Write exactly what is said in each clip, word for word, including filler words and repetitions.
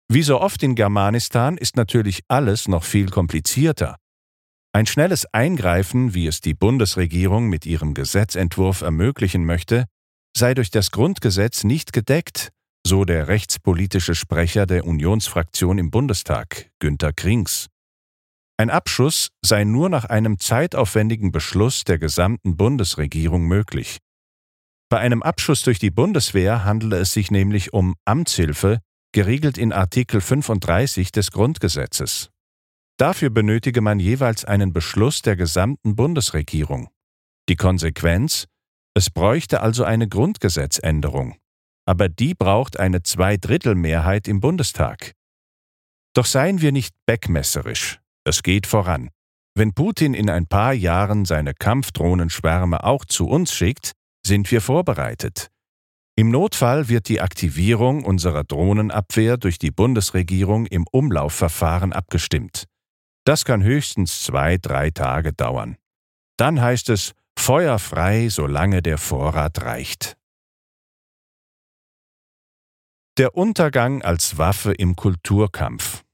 Wie so oft in Germanistan ist natürlich alles noch viel komplizierter. Ein schnelles Eingreifen, wie es die Bundesregierung mit ihrem Gesetzentwurf ermöglichen möchte, sei durch das Grundgesetz nicht gedeckt, so der rechtspolitische Sprecher der Unionsfraktion im Bundestag, Günter Krings. Ein Abschuss sei nur nach einem zeitaufwendigen Beschluss der gesamten Bundesregierung möglich. Bei einem Abschuss durch die Bundeswehr handele es sich nämlich um Amtshilfe, geregelt in Artikel fünfunddreißig des Grundgesetzes. Dafür benötige man jeweils einen Beschluss der gesamten Bundesregierung. Die Konsequenz: Es bräuchte also eine Grundgesetzänderung. Aber die braucht eine Zweidrittelmehrheit im Bundestag. Doch seien wir nicht beckmesserisch. Es geht voran. Wenn Putin in ein paar Jahren seine Kampfdrohnenschwärme auch zu uns schickt, sind wir vorbereitet. Im Notfall wird die Aktivierung unserer Drohnenabwehr durch die Bundesregierung im Umlaufverfahren abgestimmt. Das kann höchstens zwei, drei Tage dauern. Dann heißt es, Feuer frei, solange der Vorrat reicht. Der Untergang als Waffe im Kulturkampf.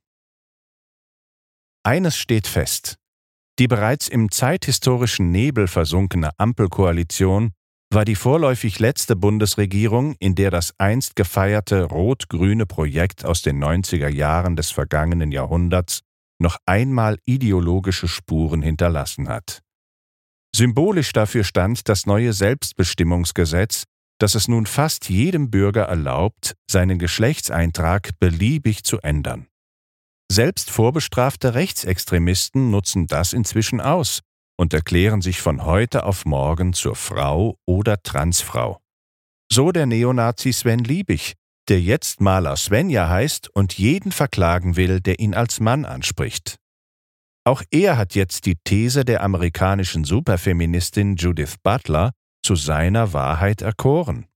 Eines steht fest: Die bereits im zeithistorischen Nebel versunkene Ampelkoalition war die vorläufig letzte Bundesregierung, in der das einst gefeierte rot-grüne Projekt aus den neunziger Jahren des vergangenen Jahrhunderts noch einmal ideologische Spuren hinterlassen hat. Symbolisch dafür stand das neue Selbstbestimmungsgesetz, das es nun fast jedem Bürger erlaubt, seinen Geschlechtseintrag beliebig zu ändern. Selbst vorbestrafte Rechtsextremisten nutzen das inzwischen aus und erklären sich von heute auf morgen zur Frau oder Transfrau. So der Neonazi Sven Liebig, der jetzt Maler Svenja heißt und jeden verklagen will, der ihn als Mann anspricht. Auch er hat jetzt die These der amerikanischen Superfeministin Judith Butler zu seiner Wahrheit erkoren.